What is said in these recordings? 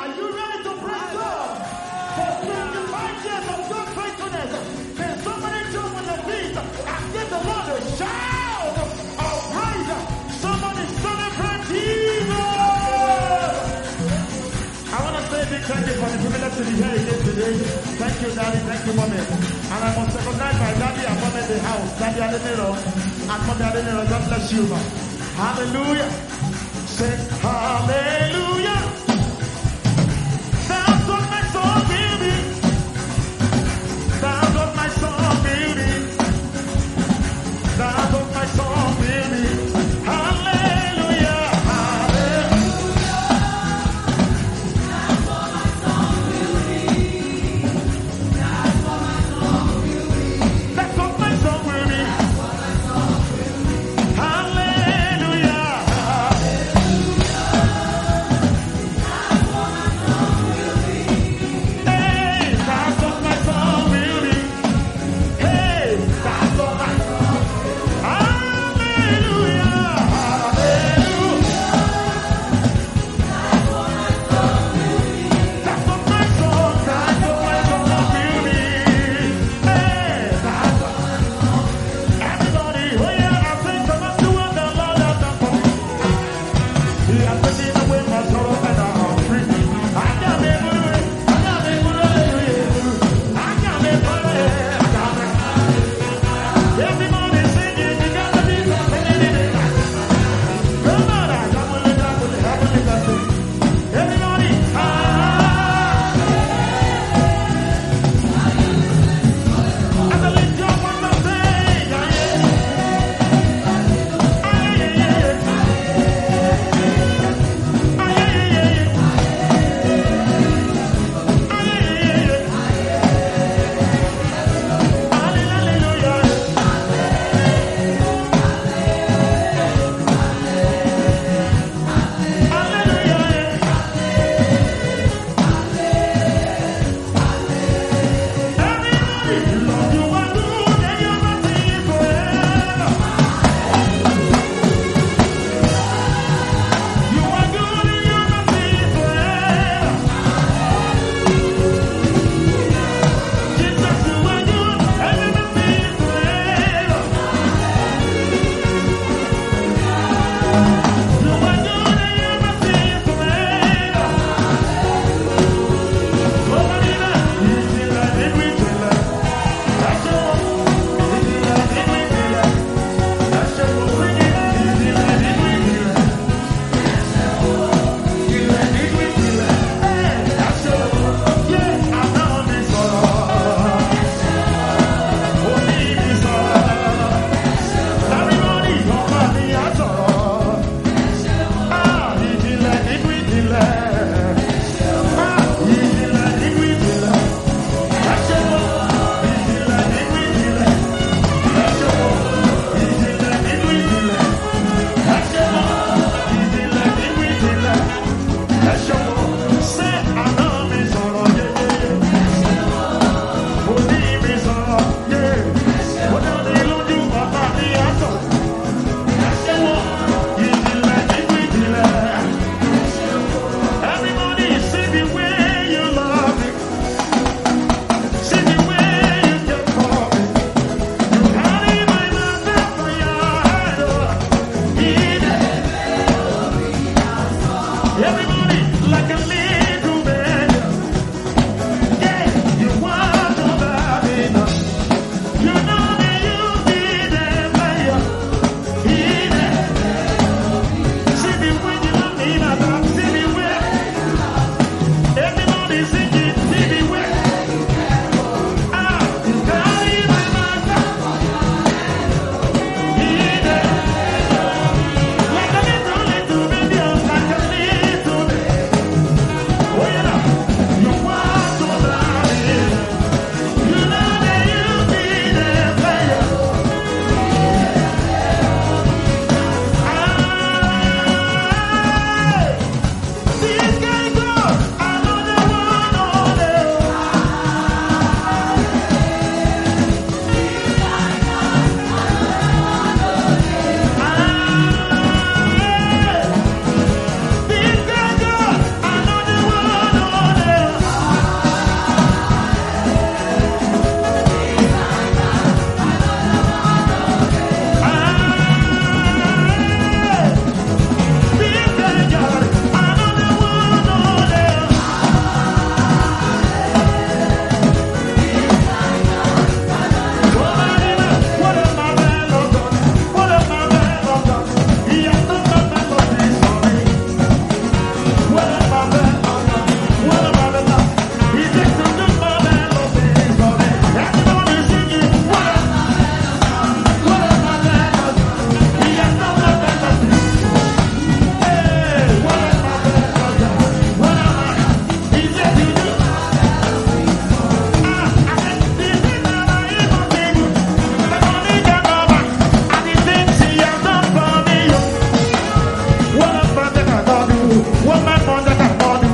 Are you ready to praise God? For 25 years of God's faithfulness, can somebody jump on their feet and give the Lord a shout of praise? Somebody celebrate Jesus! I want to say a big thank you for the privilege to be here again today. Thank you, Daddy. Thank you, Mommy. And I must recognize my Daddy and Mommy in the house. Daddy Adeniro and Mommy Adeniro. God bless you, man. Hallelujah. Say hallelujah. That's what my soul will be. That's what my soul will be. That's what my soul will be. Hallelujah. That's what my soul will be.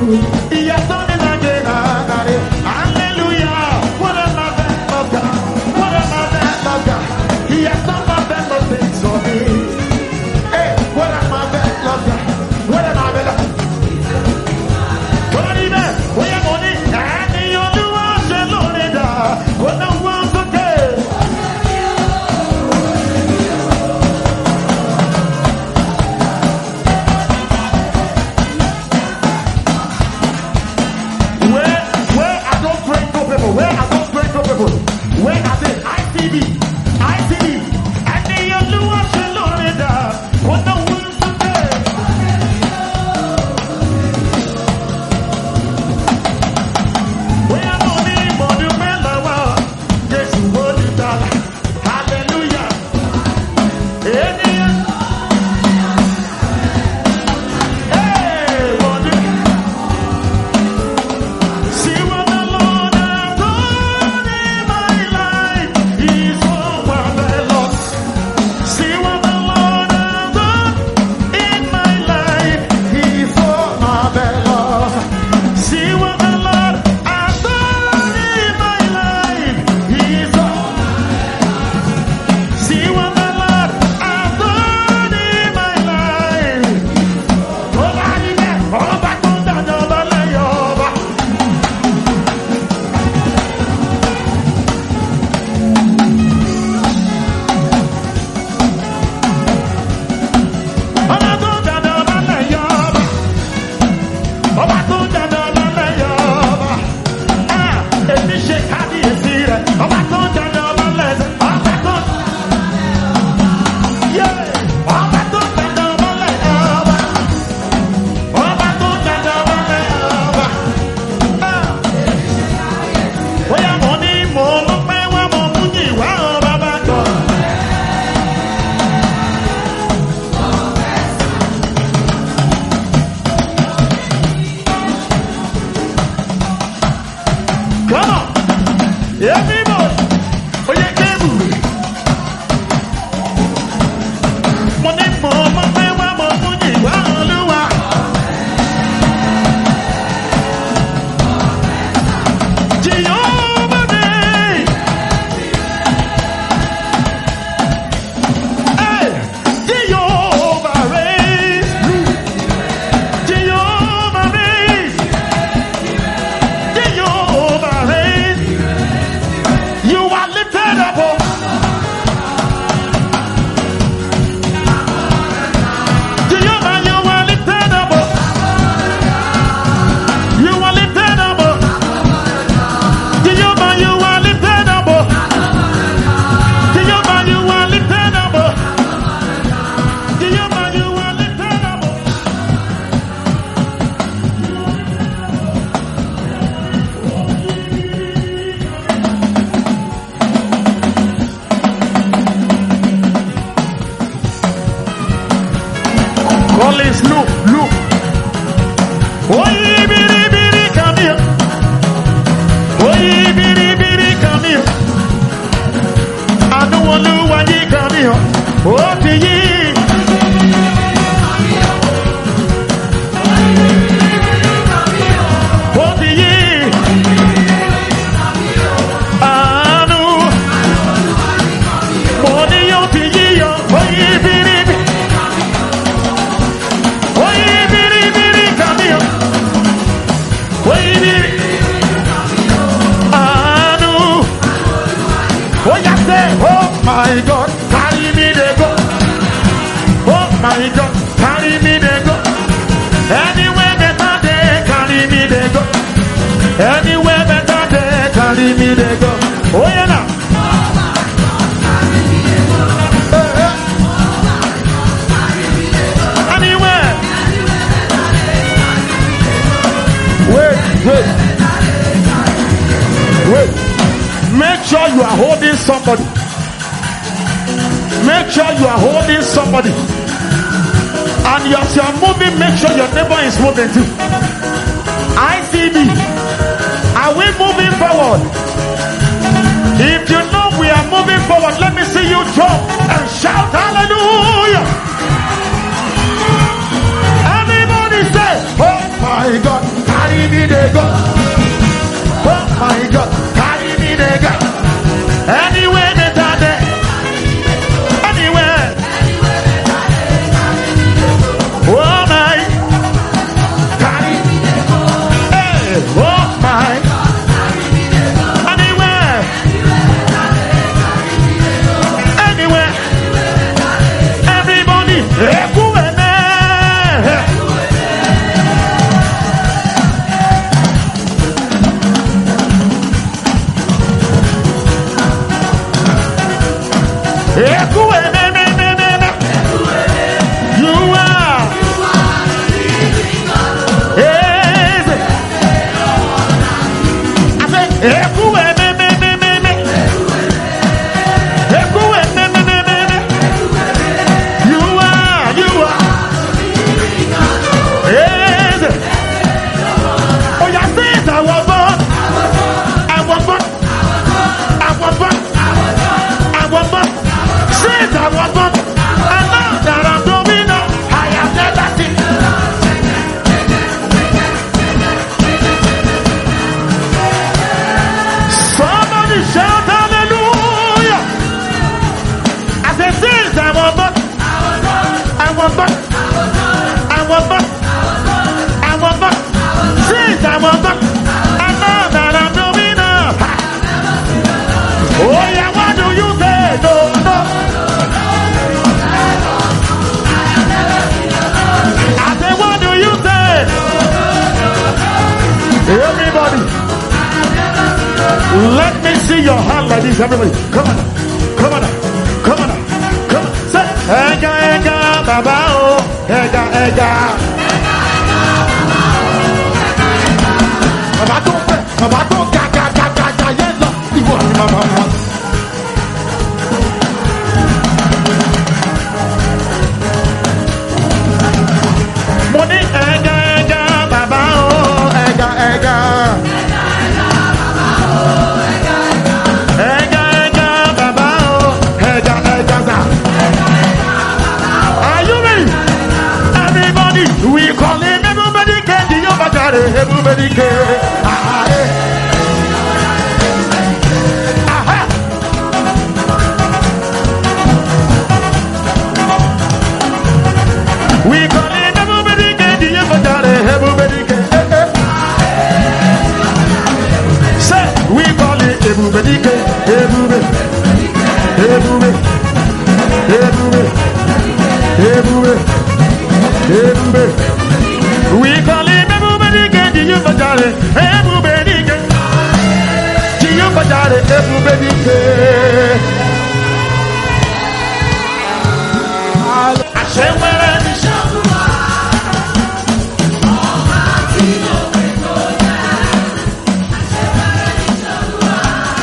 He has done it again. Hallelujah. What a marvelous God. What a marvelous God. He has done marvelous things for me. Hey, what a marvelous God. What a marvelous. What a man. We are money. And the only one shall own it. What no one's okay. Where are those great people? Where are those great people? Where are they? ICD. And the only one shall own it. What no one's okay. We are money, money, melawa. Yes, what is that? Hallelujah. Hey, money. See what the Lord has done in my life. He's so marvelous. See what the Lord has done in my life. He's so marvelous. See what the Lord has done in my life. He's so. See what the Lord has done in my life. Nobody there. Ọba tó ń dájọ́ ọba lẹ́yìn ọba. Ọba tó ń dájọ́ ọba lẹ́yìn ọba. Ọba tó ń dájọ́ ọba lẹ́yìn ọba. Èmi ṣe kábíyèsí rẹ̀. Ọba tó ń dájọ́ ọba lẹ́sẹ̀. Ọba tó ń. Ọba tó ń dájọ́ ọba lẹ́yìn ọba. Ọba tó ń dájọ́ ọba lẹ́yìn ọba. Bóyá mo ní mo ló pẹ́ wá mo mú ní ìwà ọba bá jọ. Come on, everybody. Oye kébù. Mo ní mo ló pẹ́ wá mo mú ní ìwà Olúwa. Jehovah mi. Hey, Jehovah reigns. Jehovah reigns. Jehovah reigns. You are lifted up. Jehovah, you are lifted up. You are lifted up. Jehovah, you are lifted up. Jehovah, you are lifted up. Jehovah, you are lifted up. Collins, look. Oye, biri, biri, come here. Oye, biri, biri, come here. Anu Olúwa yìí come here. Ó ti yí. Ó ti yí. Anu. Mo ní yóò ti yí yọ. Oye, biri, biri. Oye, biri, biri, come here. Oye, biri. Anu. Oh, yeah, say, oh my God, carry me they go. Oh my God, carry me they go. Anywhere better they carry me they go. Anywhere better they carry me they go. Oh yeah now. Anywhere. Wait. Make sure you are holding somebody. Make sure you are holding somebody. And as you are moving, make sure your neighbor is moving too. ICB, are we moving forward? If you know we are moving forward, let me see you jump and shout hallelujah. Everybody say, oh my God. they go. Oh my God, carry me they go. Anywhere that are there. Anywhere. Oh my. Carry me they go. Hey, oh my. Anywhere. Anywhere. Everybody. Let me see your hand like this, everybody. Come on, come on, come on, come on. Say, ega, ega, baba, oh, ega, ega. Baba don't, ga, ga, ga, ga, ga, yes, Lord. Money, ega, ega, baba, oh, ega, ega. We call him everybody can do your body, everybody can. We call him everybody can do your body, everybody can. Say, we call it everybody can, everybody, everybody, everybody, everybody. We call him everybody can do you bajare, everybody can do you bajare, everybody can. Ashemara ni shakuma, Almatino Bekoya. Ashemara ni shakuma,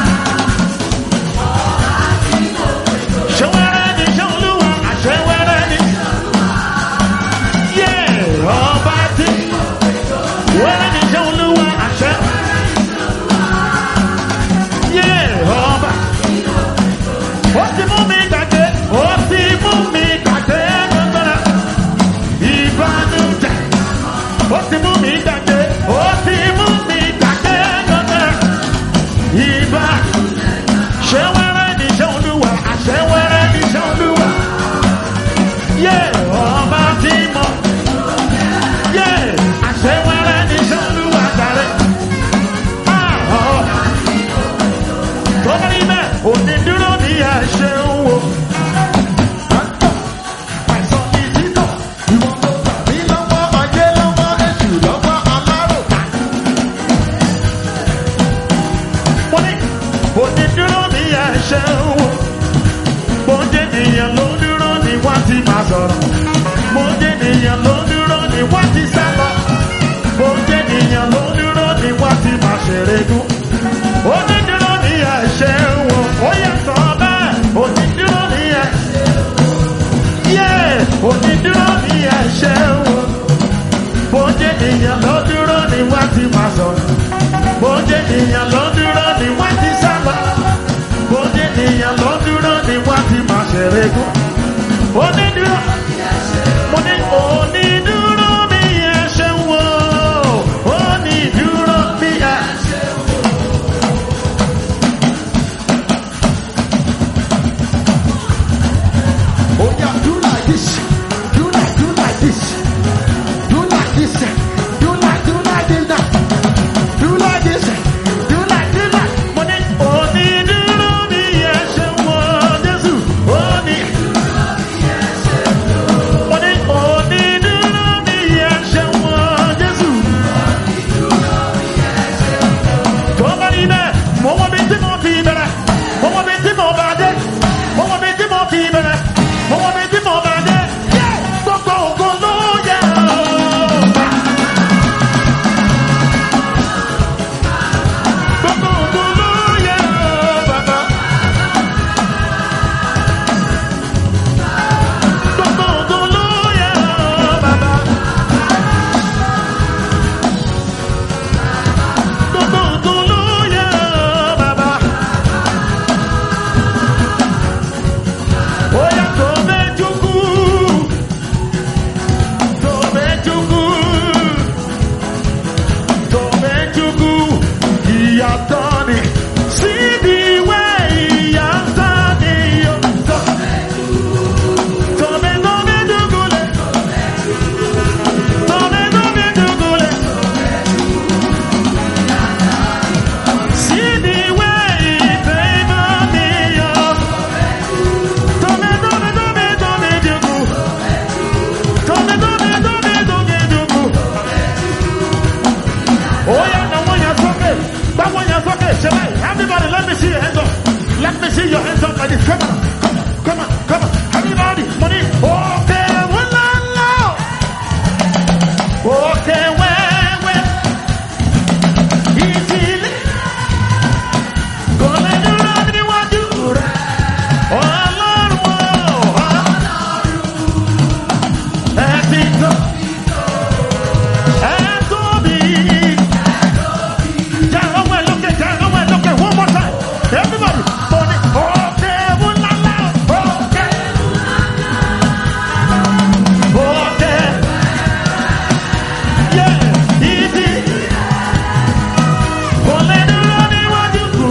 Almatino Bekoya. Ashemara ni shakuma, Ashemara ni shakuma. Yeah, Almati. Where ni shakuma, Ashemara. Yeah, Almati. What's the moment that day? What's the moment that day? What's the movie that day? What's the movie that day? Iba, shewere ni shonduwa, shewere ni shonduwa. Yeah, Ọba ti mọ. Yeah, shewere ni shonduwa dare. Tọ́mọ̀lì mẹ́, òní dúró ní ẹ̀ṣẹ̀ wo. Bójènìyàn ló dúró ní wọ́n ti sá lọ. Bójènìyàn ló dúró ní wọ́n ti máa ṣèrègùn. Onídúró ní ẹ̀ṣẹ̀ wọn, ó yàtọ̀ bẹ́ẹ̀. Onídúró ní ẹ̀ṣẹ̀ wọn. Yeah, onídúró ní ẹ̀ṣẹ̀ wọn. Bójènìyàn ló dúró ní wọ́n ti máa sọ̀rọ̀. Bójènìyàn ló dúró ní wọ́n ti sá lọ. Bójènìyàn ló dúró ní wọ́n ti máa ṣèrègùn. Onídúró. Onídúró mi ẹ̀ṣẹ̀ wò, onídúró. Everybody, come on. Everybody, money. Okay, well, okay, well. Easy. Gonna do what you want to do. Oh, Lord, that's it. One more time. Everybody, money. Okay, well, okay. Okay. Yeah, easy. Gonna do what you want to do.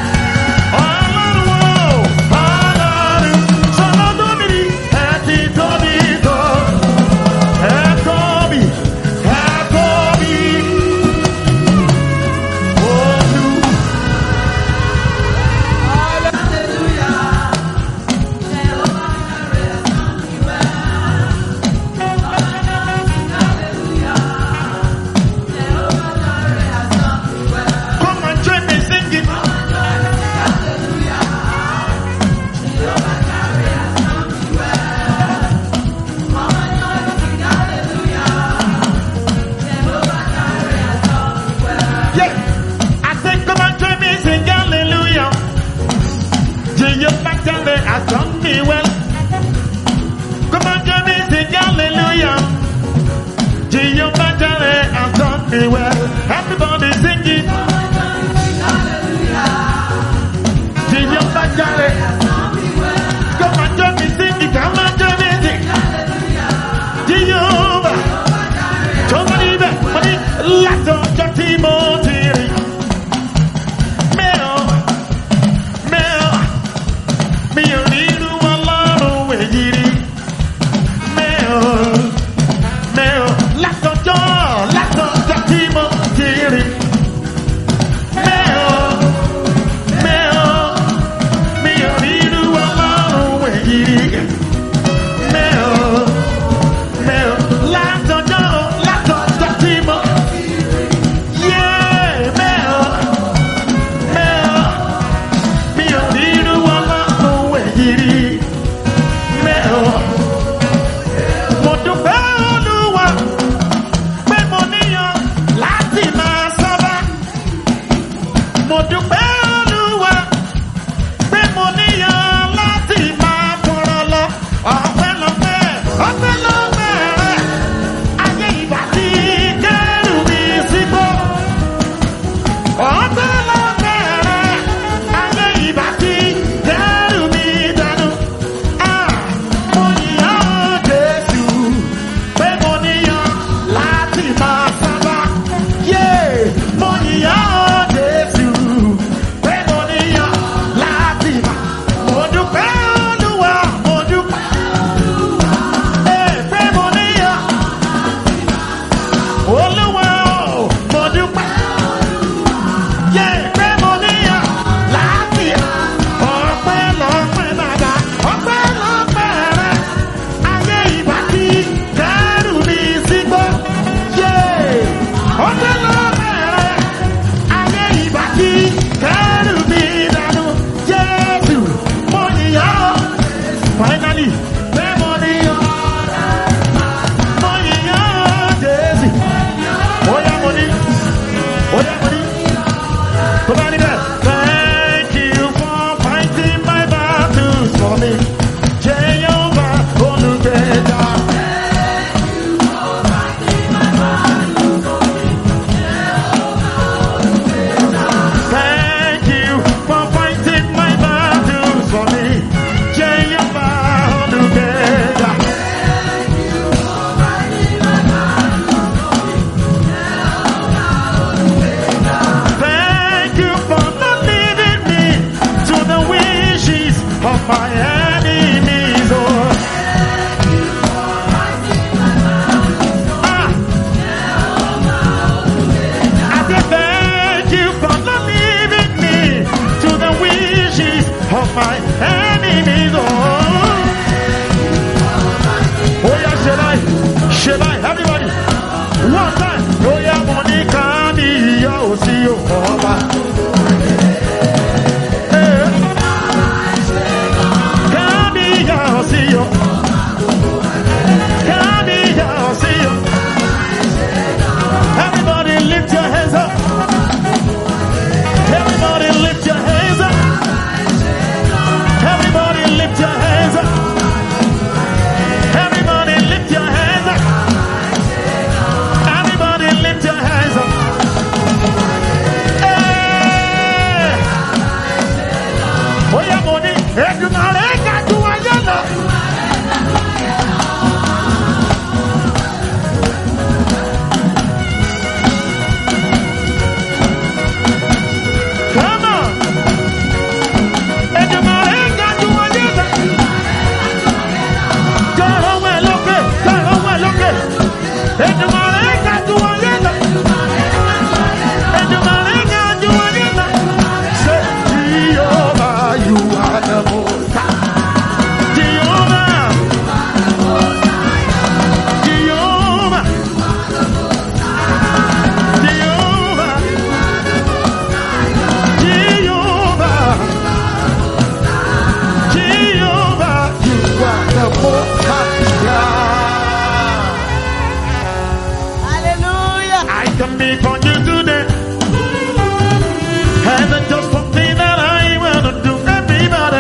Has done me well. Come on, Jimmy, sing hallelujah. Jehovah Jireh has done me well. Everybody sing it. Jehovah Jireh has done me well. Come on, Jimmy, sing it. Come on, Jimmy, sing Jehovah. Somebody, let's go to Timothy. me for you today. And it's just something that I want to do, everybody.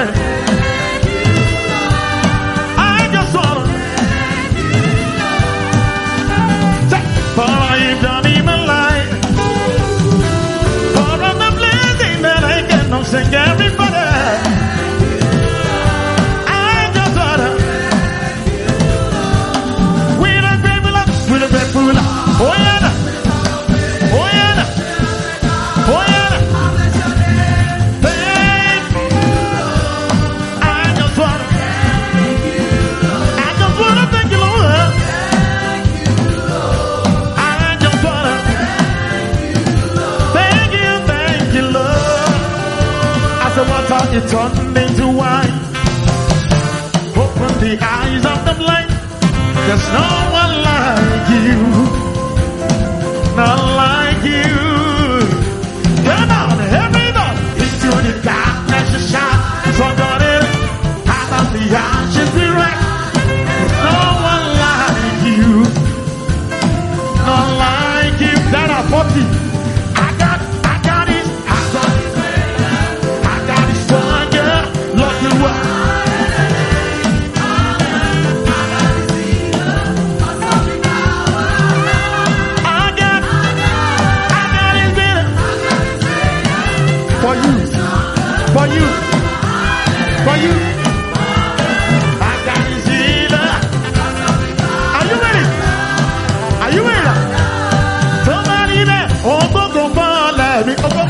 I just want to say, for all you've done in my life, for all the blessing that I cannot sing, everybody. I just want to, with a grateful love, with a grateful love. Oh yeah, oh yeah, oh yeah. Thank you. I just wanna thank you, Lord. I just wanna thank you, Lord. As the water it turned into wine, open the eyes of the blind. There's no one like you. Not like you. Come on, everybody. Into the darkness you shine. Somebody out of the ashes we rise. No one like you. Not like you. That are 40. I got it. I got it for you. Lord, you are. For you, I got his healer. Are you ready? Are you ready? Somebody there, oh go fall at me, oh go.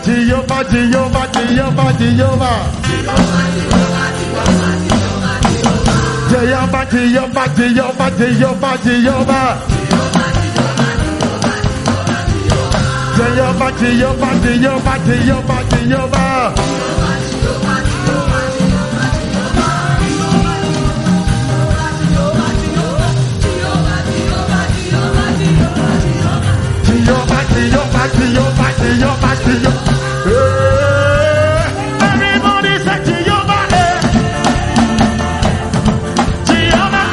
Jehovah, Jehovah, Jehovah, Jehovah. Jehovah, Jehovah, Jehovah, Jehovah, Jehovah. Jehovah, Jehovah, Jehovah, Jehovah, Jehovah. Jehovah, Jehovah, Jehovah, Jehovah, Jehovah. Everybody say Jehovah, Jehovah.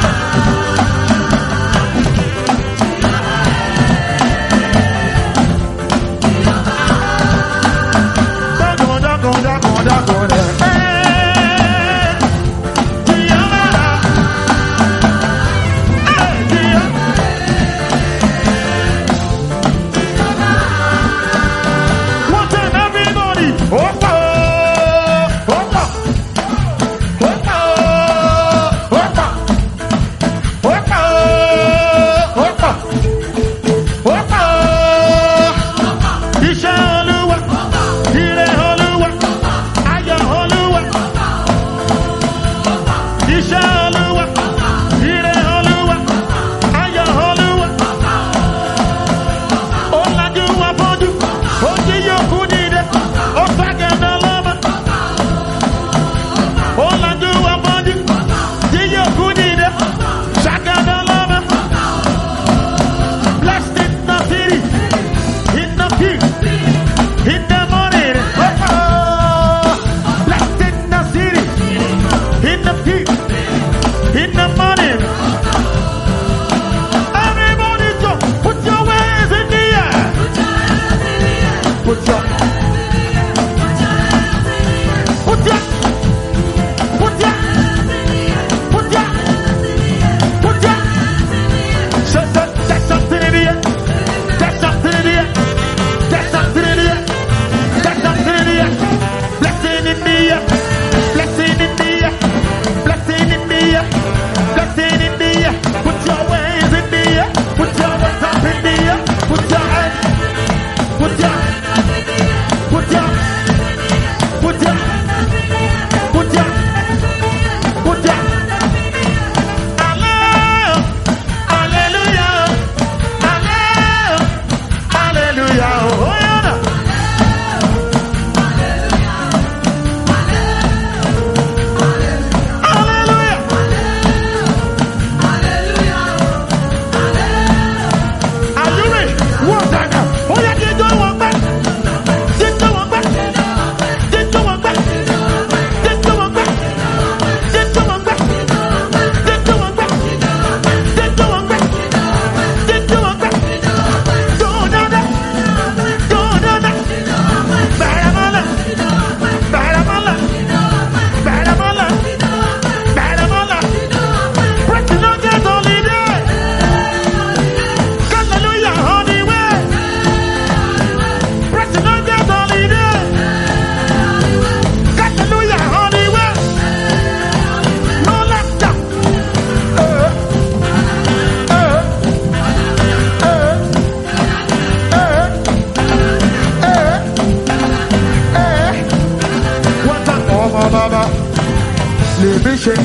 ṣe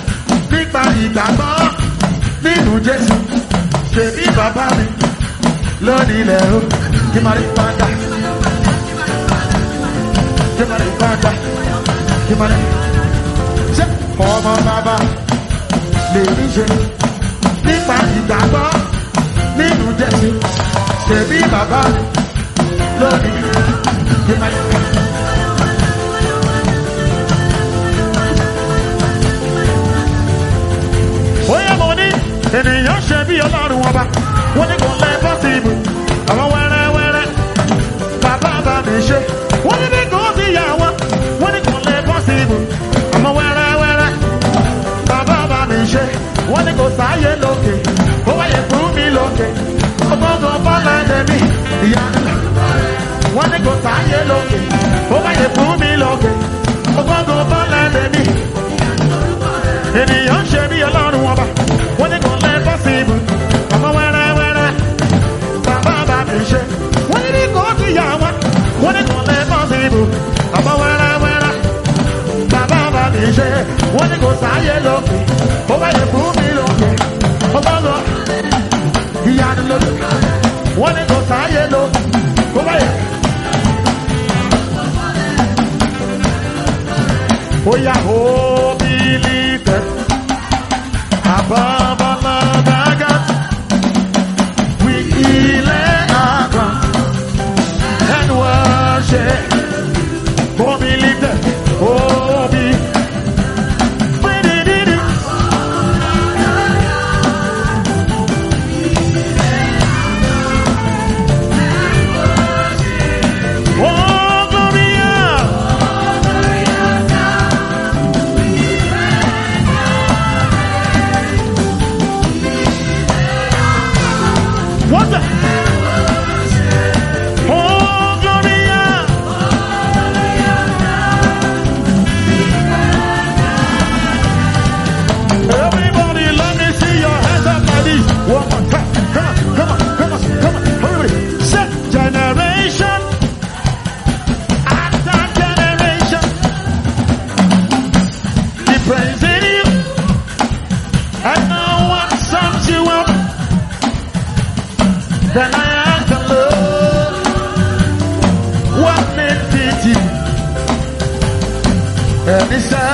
nípa ìgbàgbọ́ nínú Jésù ṣe bí bàbá mi lónìí ilẹ̀ o kí máa rí padà kí máa rí padà kí máa rí ṣe ọmọ bàbá lè rí ṣe nípa ìgbàgbọ́ nínú Jésù ṣe bí bàbá mi lónìí kí máa rí padà. Ènìyàn ṣe bí Ọlọ́run ọba, wọ́n ní kò lè pọ́sibù. Àwọn wẹ́rẹ́wẹ́rẹ́ bàbá bá mi ṣe. Wọ́n ní kò sí ìyá wọn, wọ́n ní kò lè pọ́sibù. Àwọn wẹ́rẹ́wẹ́rẹ́ bàbá bá mi ṣe. Wọ́n ní kò sáyé lókè, ó wáyé fún mi lókè. Ọgbọ́ngàn bọ́lá ẹ̀dẹ̀ mi, ìyá mi. Wọ́n ní kò sáyé lókè, ó wáyé fún mi lókè. Ọgbọ́ngàn bọ́lá ẹ̀dẹ̀ mi. Ènìyàn ṣe bí Ọlọ́run ọba, wọ́n ní kò lè pọ́sibù. Ọmọ wẹ́rẹ́wẹ́rẹ́ bàbá bá mi ṣe. Wọ́n ní kò sí ìyá wọn, wọ́n ní kò lè pọ́sibù. When it goes, I yellow. Oh, I am moving on. Oh, he had a look. When it goes, I yellow. Oh, oh, yeah, oh, believe it. Above all other gods, we lay our crown and worship. Oh, believe it. Oh, believe it. Then I ask the Lord, what made pity? And he said,